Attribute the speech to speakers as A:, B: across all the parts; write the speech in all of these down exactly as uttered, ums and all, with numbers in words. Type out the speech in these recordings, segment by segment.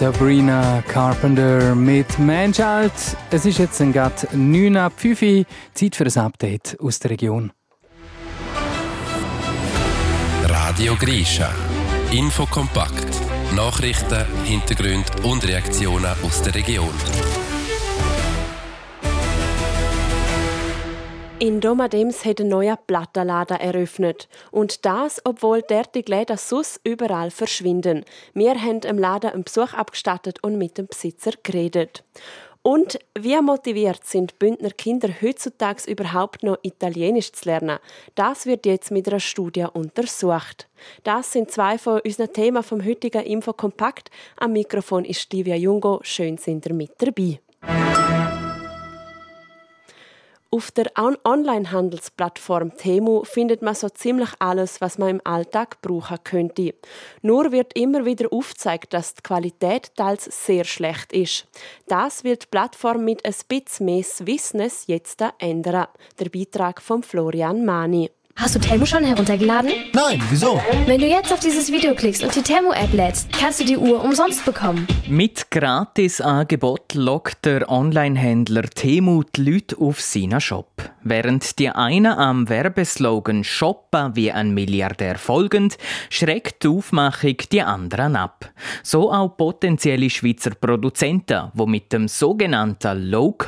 A: Sabrina Carpenter mit Manchild. Es ist jetzt gerade neun ab fünf Uhr. Zeit für ein Update aus der Region.
B: Radio Grisha. Infokompakt. Nachrichten, Hintergründe und Reaktionen aus der Region.
C: In Domadems hat ein neuer Plattenladen eröffnet. Und das, obwohl derartige Läden sus überall verschwinden. Wir haben im Laden einen Besuch abgestattet und mit dem Besitzer geredet. Und wie motiviert sind Bündner Kinder heutzutage überhaupt noch Italienisch zu lernen? Das wird jetzt mit einer Studie untersucht. Das sind zwei von unseren Themen vom heutigen Infokompakt. Am Mikrofon ist Livia Jungo. Schön sind ihr mit dabei. Auf der Online-Handelsplattform Temu findet man so ziemlich alles, was man im Alltag brauchen könnte. Nur wird immer wieder aufgezeigt, dass die Qualität teils sehr schlecht ist. Das wird die Plattform mit ein bisschen mehr Swissness jetzt ändern. Der Beitrag von Florian Mani.
D: Hast du Temu schon heruntergeladen?
E: Nein, wieso?
D: Wenn du jetzt auf dieses Video klickst und die Temu-App lädst, kannst du die Uhr umsonst bekommen.
F: Mit Gratis-Angebot lockt der Online-Händler Temu die Leute auf seinen Shop. Während die einen am Werbeslogan «Shoppen wie ein Milliardär» folgen, schreckt die Aufmachung die anderen ab. So auch potenzielle Schweizer Produzenten, die mit dem sogenannten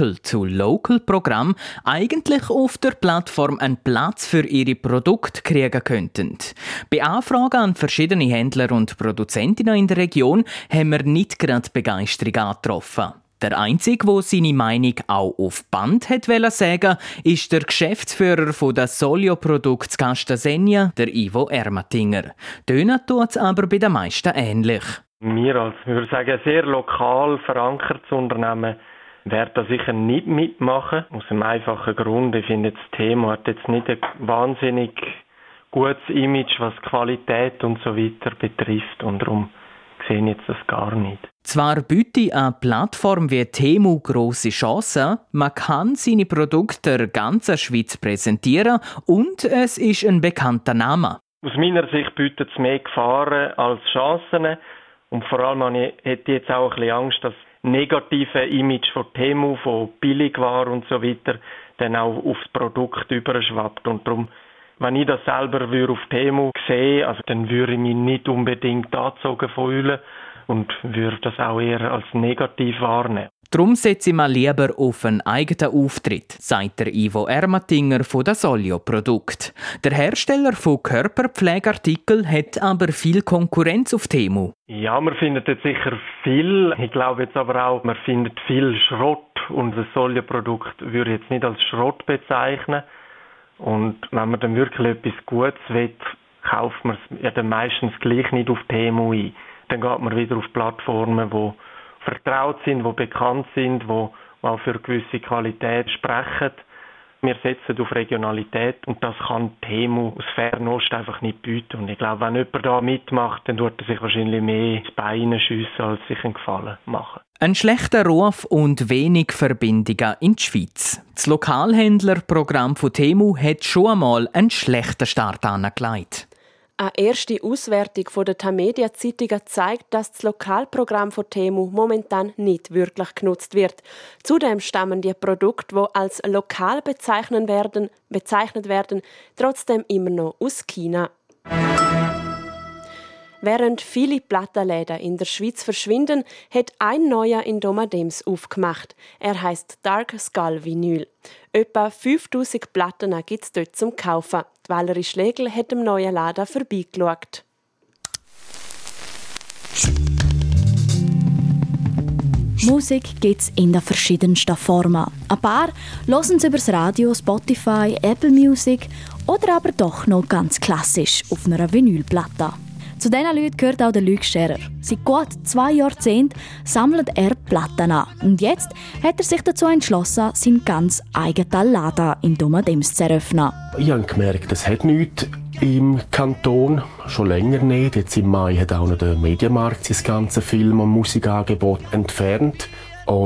F: Local-to-Local-Programm eigentlich auf der Plattform einen Platz für ihre Produkte kriegen könnten. Bei Anfragen an verschiedene Händler und Produzentinnen in der Region haben wir nicht gerade Begeisterung angetroffen. Der Einzige, der seine Meinung auch auf Band hat sagen, ist der Geschäftsführer von der Solio-Produkts Castasegna, der Ivo Ermatinger. Tönen tut es aber bei den meisten ähnlich.
G: Wir als, ich würde sagen, sehr lokal verankertes Unternehmen werden da sicher nicht mitmachen. Aus einem einfachen Grund. Ich finde, das Thema hat jetzt nicht ein wahnsinnig gutes Image, was Qualität und so weiter betrifft. Und darum sehe ich jetzt das gar nicht.
F: Zwar bietet eine Plattform wie Temu grosse Chancen, man kann seine Produkte der ganzen Schweiz präsentieren und es ist ein bekannter Name.
G: Aus meiner Sicht bietet es mehr Gefahren als Chancen. Und vor allem hätte ich jetzt auch ein bisschen Angst, dass das negative Image von Temu, von Billigwaren und so weiter, dann auch aufs Produkt überschwappt. Und darum, wenn ich das selber auf Temu sehe, also dann würde ich mich nicht unbedingt angezogen fühlen und würde das auch eher als negativ wahrnehmen.
F: Darum setze ich mal lieber auf einen eigenen Auftritt, sagt der Ivo Ermatinger von der Solio-Produkt. Der Hersteller von Körperpflegeartikeln hat aber viel Konkurrenz auf Temu.
G: Ja, man findet jetzt sicher viel. Ich glaube jetzt aber auch, man findet viel Schrott. Und das Solio-Produkt würde ich jetzt nicht als Schrott bezeichnen. Und wenn man dann wirklich etwas Gutes will, kauft man es ja dann meistens gleich nicht auf Temu ein. Dann geht man wieder auf Plattformen, die vertraut sind, die bekannt sind, die auch für eine gewisse Qualität sprechen. Wir setzen auf Regionalität und das kann Temu aus Fernost einfach nicht bieten. Und ich glaube, wenn jemand da mitmacht, dann tut er sich wahrscheinlich mehr ins Bein schiessen, als sich einen Gefallen machen.
F: Ein schlechter Ruf und wenig Verbindungen in die Schweiz. Das Lokalhändlerprogramm von Temu hat schon einmal einen schlechten Start angelegt.
C: Eine erste Auswertung von der Tamedia-Zeitungen zeigt, dass das Lokalprogramm von Temu momentan nicht wirklich genutzt wird. Zudem stammen die Produkte, die als lokal bezeichnet werden, bezeichnet werden, trotzdem immer noch aus China. Während viele Plattenläden in der Schweiz verschwinden, hat ein neuer in Domadems aufgemacht. Er heisst Dark Skull Vinyl. Etwa fünftausend Platten gibt es dort zum Kaufen. Die Valerie Schlegel hat im neuen Laden vorbeigeschaut.
H: Musik gibt es in den verschiedensten Formen. Ein paar hören sie über das Radio, Spotify, Apple Music oder aber doch noch ganz klassisch auf einer Vinylplatte. Zu diesen Leuten gehört auch der Luc Scherer. Seit gut zwei Jahrzehnten sammelt er Platten an. Und jetzt hat er sich dazu entschlossen, seinen ganz eigenen Laden in Domadems zu eröffnen.
E: Ich habe gemerkt, es hat nichts im Kanton, schon länger nicht. Jetzt im Mai hat auch noch der Mediamarkt sein ganzes Film- und Musikangebot entfernt. Und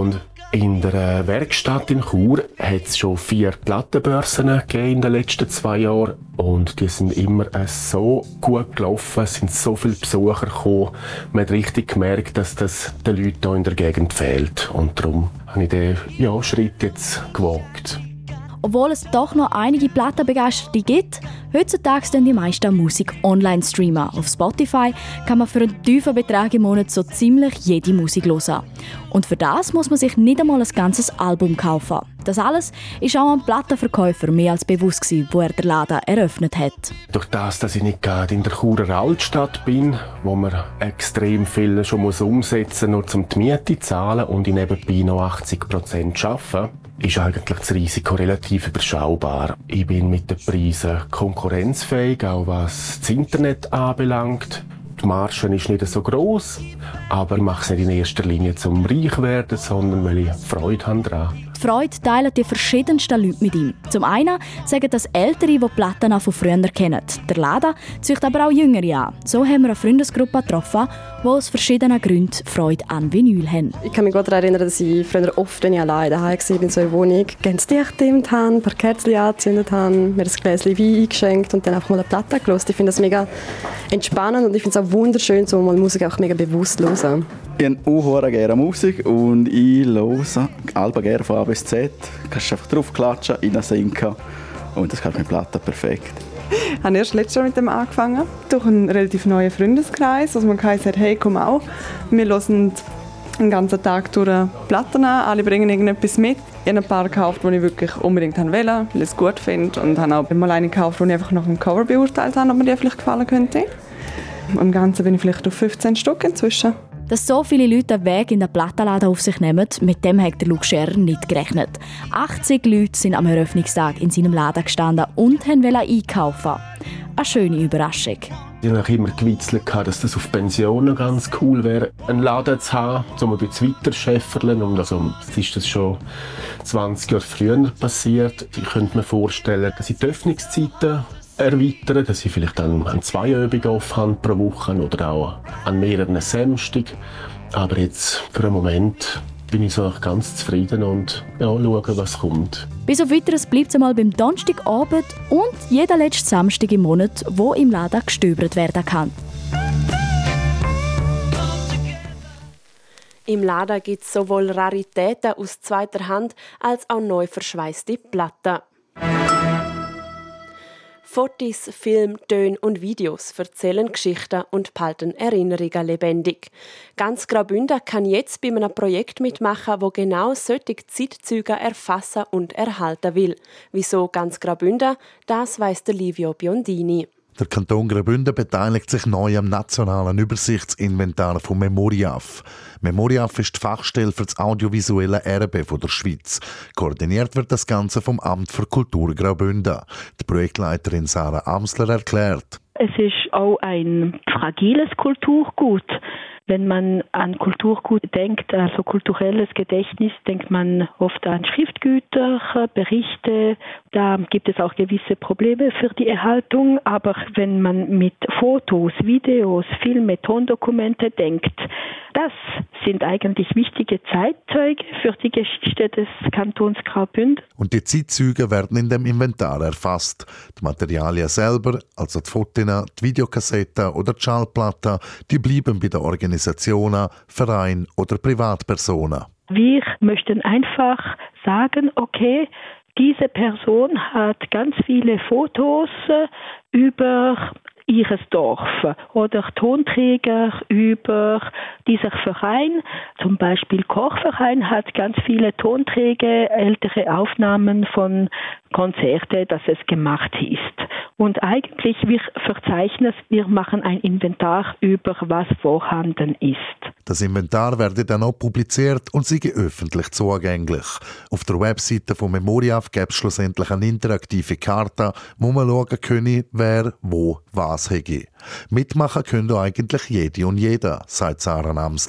E: In der Werkstatt in Chur hat es schon vier Plattenbörsen gegeben in den letzten zwei Jahren. Und die sind immer so gut gelaufen, es sind so viele Besucher gekommen. Man hat richtig gemerkt, dass das den Leuten hier in der Gegend fehlt. Und darum habe ich den ja, Schritt jetzt gewagt.
H: Obwohl es doch noch einige Plattenbegeisterte gibt, heutzutage dann die meisten Musik online streamen. Auf Spotify kann man für einen tiefen Betrag im Monat so ziemlich jede Musik hören. Und für das muss man sich nicht einmal ein ganzes Album kaufen. Das alles ist auch am Plattenverkäufer mehr als bewusst gewesen, wo er den Laden eröffnet hat.
E: Durch das, dass ich nicht gerade in der Churer Altstadt bin, wo man extrem viel schon muss umsetzen muss, nur um die Miete zu zahlen und ich nebenbei noch achtzig Prozent arbeite, ist eigentlich das Risiko relativ überschaubar. Ich bin mit den Preisen konkurrenzfähig, auch was das Internet anbelangt. Die Marge ist nicht so gross, aber ich mache es nicht in erster Linie zum reich werden, sondern weil ich Freude habe daran.
H: Die Freude teilen die verschiedensten Leute mit ihm. Zum einen sagen das Ältere, die Platten auch von früher kennen. Der Laden zieht aber auch Jüngere an. So haben wir eine Freundesgruppe getroffen, die aus verschiedenen Gründen Freude an Vinyl haben.
I: Ich kann mich gut daran erinnern, dass ich früher oft, wenn ich alleine daheim war, in so einer Wohnung, ganz dicht gedimmt habe, ein paar Kerzen angezündet habe, mir ein Gläschen Wein eingeschenkt und dann einfach mal eine Platte gehört. Ich finde das mega entspannend und ich finde es auch wunderschön, so mal Musik auch mega bewusst zu hören.
J: Ich höre auch gerne Musik und ich höre Alben gerne von A bis Z. Du kannst einfach draufklatschen, reinsinken und das kann mit Platten perfekt.
K: Ich habe erst letztes Jahr mit dem angefangen, durch einen relativ neuen Freundeskreis. Also man kann sagen, hey, komm auch. Wir hören den ganzen Tag durch Platten an, alle bringen irgendetwas mit. Ich habe ein paar gekauft, die ich wirklich unbedingt wollte, weil ich es gut finde. Und habe auch mal eine gekauft, die ich einfach nach dem Cover beurteilt habe, ob mir die vielleicht gefallen könnte. Im Ganzen bin ich vielleicht auf fünfzehn Stück inzwischen.
H: Dass so viele Leute den Weg in den Plattenladen auf sich nehmen, mit dem hat der Luke Scherer nicht gerechnet. achtzig Leute sind am Eröffnungstag in seinem Laden gestanden und wollten einkaufen. Eine schöne Überraschung.
E: Ich habe immer gewitzelt, dass das auf Pensionen ganz cool wäre, einen Laden zu haben, um ein bisschen weiter zu schäferlen. Und also, es ist das schon zwanzig Jahre früher passiert. Ich könnte mir vorstellen, dass ich die Öffnungszeiten erweitern, dass ich vielleicht dann an zwei Übungen offen habe pro Woche oder auch an mehreren Samstagen. Aber jetzt für einen Moment bin ich so ganz zufrieden und ja, schauen, was kommt.
H: Bis auf Weiteres bleibt es einmal beim Donnerstagabend und jeden letzten Samstag im Monat, wo im Laden gestöbert werden kann.
C: Im Laden gibt es sowohl Raritäten aus zweiter Hand als auch neu verschweißte Platten. Fotos, Film, Töne und Videos erzählen Geschichten und behalten Erinnerungen lebendig. Ganz Graubünden kann jetzt bei einem Projekt mitmachen, das genau solche Zeitzeuge erfassen und erhalten will. Wieso ganz Graubünden? Das weiss der Livio Biondini.
L: Der Kanton Graubünden beteiligt sich neu am nationalen Übersichtsinventar von Memoriaf. Memoriaf ist die Fachstelle für das audiovisuelle Erbe der Schweiz. Koordiniert wird das Ganze vom Amt für Kultur Graubünden. Die Projektleiterin Sarah Amsler erklärt:
M: Es ist auch ein fragiles Kulturgut. Wenn man an Kulturgut denkt, also kulturelles Gedächtnis, denkt man oft an Schriftgüter, Berichte. Da gibt es auch gewisse Probleme für die Erhaltung. Aber wenn man mit Fotos, Videos, Filme, Tondokumente denkt, das sind eigentlich wichtige Zeitzeuge für die Geschichte des Kantons Graubünden.
L: Und die Zeitzeuge werden in dem Inventar erfasst. Die Materialien selber, also die Fotos, die Videokassetten oder die Schallplatten, die bleiben bei den Organisationen, Vereinen oder Privatpersonen.
M: Wir möchten einfach sagen, okay, diese Person hat ganz viele Fotos über ihres Dorf oder Tonträger über dieser Verein. Zum Beispiel Kochverein hat ganz viele Tonträger, ältere Aufnahmen von Konzerten, dass es gemacht ist. Und eigentlich, wir verzeichnen, wir machen ein Inventar über was vorhanden ist.
L: Das Inventar werde dann auch publiziert und sei öffentlich zugänglich. Auf der Webseite von Memoriaf gibt es schlussendlich eine interaktive Karte, wo man schauen könne, wer wo was hätte. Mitmachen können eigentlich jede und jeder, sagt Sarah Amsler.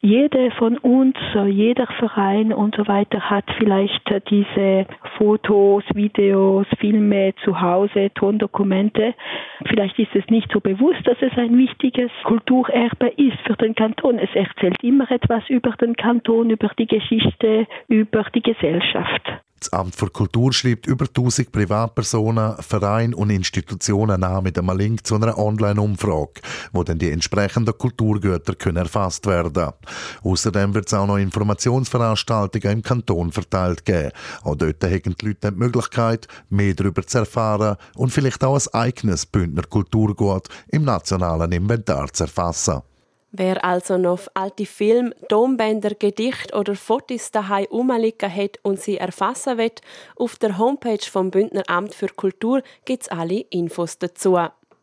M: jeder von uns, jeder Verein und so weiter hat vielleicht diese Fotos, Videos, Filme zu Hause, Tondokumente. Vielleicht ist es nicht so bewusst, dass es ein wichtiges Kulturerbe ist für den Kanton. Es erzählt immer etwas über den Kanton, über die Geschichte, über die Gesellschaft.
L: Das Amt für Kultur schreibt über tausend Privatpersonen, Vereine und Institutionen an mit einem Link zu einer Online-Umfrage, wo dann die entsprechenden Kulturgüter können erfasst werden. Außerdem wird es auch noch Informationsveranstaltungen im Kanton verteilt geben. Auch dort haben die Leute die Möglichkeit, mehr darüber zu erfahren und vielleicht auch ein eigenes Bündner Kulturgut im nationalen Inventar zu erfassen.
C: Wer also noch auf alte Filme, Tonbänder, Gedichte oder Fotos daheim rumliegen hat und sie erfassen will, auf der Homepage vom Bündner Amt für Kultur gibt es alle Infos dazu.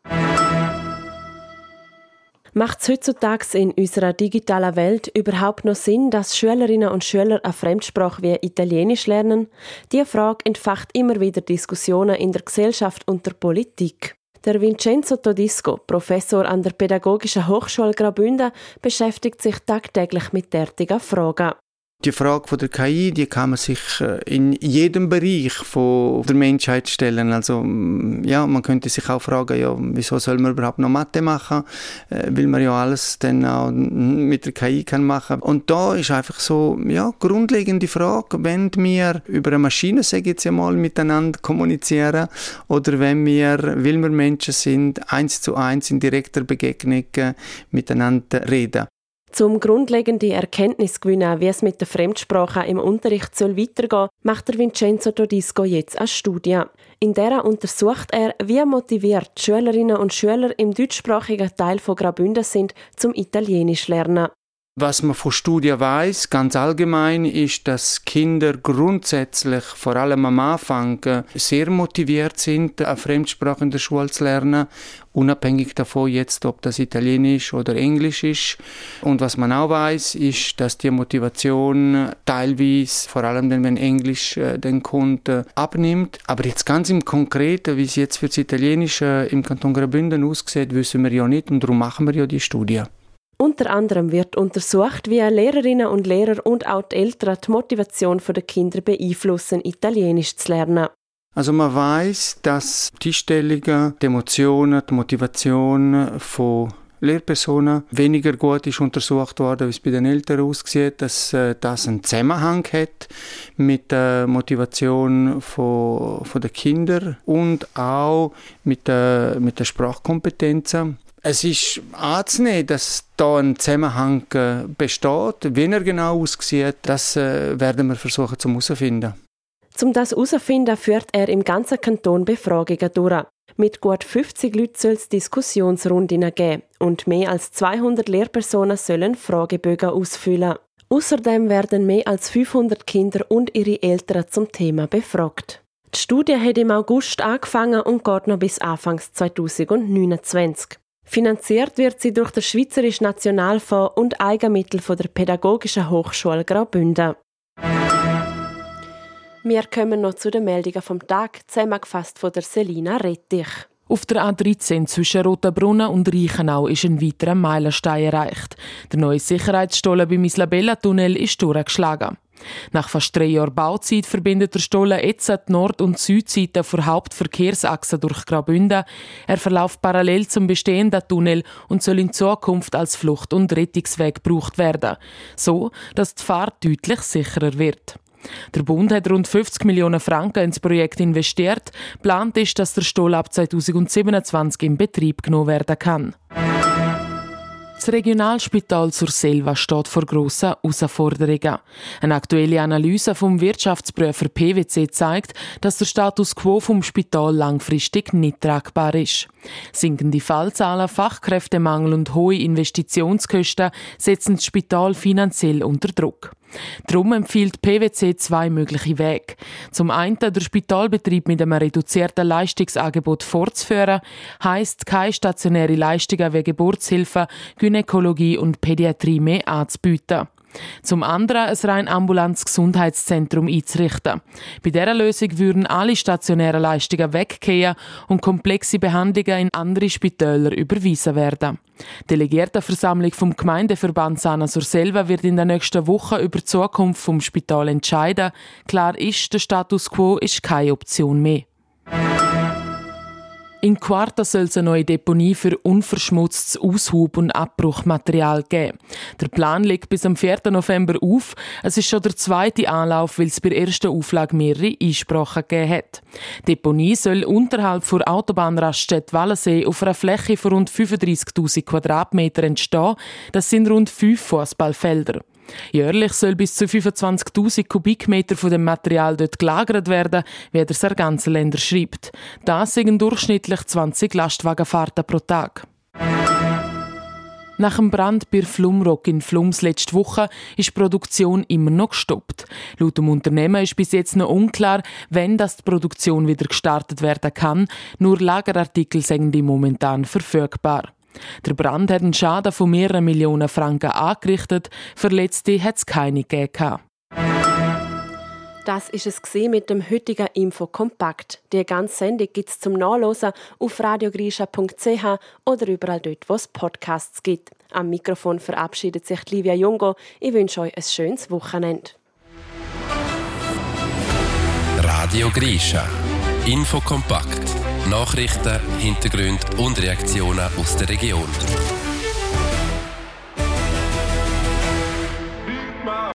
C: Macht es heutzutage in unserer digitalen Welt überhaupt noch Sinn, dass Schülerinnen und Schüler eine Fremdsprache wie Italienisch lernen? Diese Frage entfacht immer wieder Diskussionen in der Gesellschaft und der Politik. Der Vincenzo Todisco, Professor an der Pädagogischen Hochschule Graubünden, beschäftigt sich tagtäglich mit derartigen Fragen.
N: Die Frage von der K I, die kann man sich in jedem Bereich von der Menschheit stellen. Also ja, man könnte sich auch fragen, ja, wieso soll man überhaupt noch Mathe machen, weil man ja alles dann auch mit der K I kann machen. Und da ist einfach so, ja, grundlegende Frage, wenn wir über eine Maschine, sage ich jetzt einmal, miteinander kommunizieren oder wenn wir, weil wir Menschen sind, eins zu eins in direkter Begegnung miteinander reden.
C: Zum grundlegende Erkenntnis gewinnen, wie es mit der Fremdsprache im Unterricht soll weitergehen, macht der Vincenzo Todisco jetzt eine Studie. In der untersucht er, wie motiviert die Schülerinnen und Schüler im deutschsprachigen Teil von Graubünden sind, zum Italienisch lernen.
N: Was man von Studien weiss, ganz allgemein, ist, dass Kinder grundsätzlich, vor allem am Anfang, sehr motiviert sind, eine Fremdsprache in der Schule zu lernen, unabhängig davon jetzt, ob das Italienisch oder Englisch ist. Und was man auch weiss, ist, dass die Motivation teilweise, vor allem dann, wenn Englisch äh, den kommt, äh, abnimmt. Aber jetzt ganz im Konkreten, wie es jetzt für das Italienische im Kanton Graubünden aussieht, wissen wir ja nicht und darum machen wir ja die Studie.
C: Unter anderem wird untersucht, wie Lehrerinnen und Lehrer und auch die Eltern die Motivation der Kinder beeinflussen, Italienisch zu lernen.
N: Also man weiss, dass die Einstellungen, die Emotionen, die Motivation von Lehrpersonen weniger gut ist untersucht worden, wie es bei den Eltern aussieht, dass äh, das einen Zusammenhang hat mit der Motivation von, von den Kindern und auch mit der, mit der Sprachkompetenzen. Es ist anzunehmen, dass da ein Zusammenhang besteht. Wie er genau aussieht, das werden wir versuchen zu herausfinden.
C: Um das herauszufinden, führt er im ganzen Kanton Befragungen durch. Mit gut fünfzig Leuten soll es Diskussionsrunden geben und mehr als zweihundert Lehrpersonen sollen Fragebögen ausfüllen. Außerdem werden mehr als fünfhundert Kinder und ihre Eltern zum Thema befragt. Die Studie hat im August angefangen und geht noch bis Anfang zwanzig neunundzwanzig. Finanziert wird sie durch den Schweizerischen Nationalfonds und Eigenmittel von der Pädagogischen Hochschule Graubünden. Wir kommen noch zu den Meldungen vom Tag, zusammengefasst von der Selina Rettich.
O: Auf der A dreizehn zwischen Rotenbrunnen und Reichenau ist ein weiterer Meilenstein erreicht. Der neue Sicherheitsstollen beim Isabella-Tunnel ist durchgeschlagen. Nach fast drei Jahren Bauzeit verbindet der Stollen jetzt die Nord- und Südseite der Hauptverkehrsachse durch Graubünden. Er verläuft parallel zum bestehenden Tunnel und soll in Zukunft als Flucht- und Rettungsweg gebraucht werden, so dass die Fahrt deutlich sicherer wird. Der Bund hat rund fünfzig Millionen Franken ins Projekt investiert. Geplant ist, dass der Stollen ab zweitausendsiebenundzwanzig in Betrieb genommen werden kann. Das Regionalspital Surselva steht vor grossen Herausforderungen. Eine aktuelle Analyse vom Wirtschaftsprüfer P W C zeigt, dass der Status quo vom Spital langfristig nicht tragbar ist. Sinkende Fallzahlen, Fachkräftemangel und hohe Investitionskosten setzen das Spital finanziell unter Druck. Darum empfiehlt P W C zwei mögliche Wege. Zum einen den Spitalbetrieb mit einem reduzierten Leistungsangebot fortzuführen, heisst keine stationäre Leistungen wie Geburtshilfe, Gynäkologie und Pädiatrie mehr anzubieten. Zum anderen ein rein ambulantes Gesundheitszentrum einzurichten. Bei dieser Lösung würden alle stationären Leistungen weggehen und komplexe Behandlungen in andere Spitäler überwiesen werden. Die Delegiertenversammlung vom Gemeindeverband Sana Surselva wird in der nächsten Woche über die Zukunft vom Spital entscheiden. Klar ist, der Status quo ist keine Option mehr. In Quarta soll es eine neue Deponie für unverschmutztes Aushub- und Abbruchmaterial geben. Der Plan liegt bis am vierten November auf. Es ist schon der zweite Anlauf, weil es bei der ersten Auflage mehrere Einsprachen gegeben hat. Die Deponie soll unterhalb der Autobahnraststätte Wallensee auf einer Fläche von rund fünfunddreissigtausend Quadratmeter entstehen. Das sind rund fünf Fußballfelder. Jährlich soll bis zu fünfundzwanzigtausend Kubikmeter von dem Material dort gelagert werden, wie der Sarganserländer schreibt. Das sind durchschnittlich zwanzig Lastwagenfahrten pro Tag. Nach dem Brand bei Flumrock in Flums letzte Woche ist die Produktion immer noch gestoppt. Laut dem Unternehmen ist bis jetzt noch unklar, wann das die Produktion wieder gestartet werden kann. Nur Lagerartikel sind momentan verfügbar. Der Brand hat einen Schaden von mehreren Millionen Franken angerichtet. Verletzte hat es keine gegeben.
C: Das ist es mit dem heutigen Infokompakt. Die ganze Sendung gibt es zum Nachlesen auf radiogrisha punkt c h oder überall dort, wo es Podcasts gibt. Am Mikrofon verabschiedet sich Livia Jungo. Ich wünsche euch ein schönes Wochenende.
B: Radio Grisha. Infokompakt. Nachrichten, Hintergründe und Reaktionen aus der Region.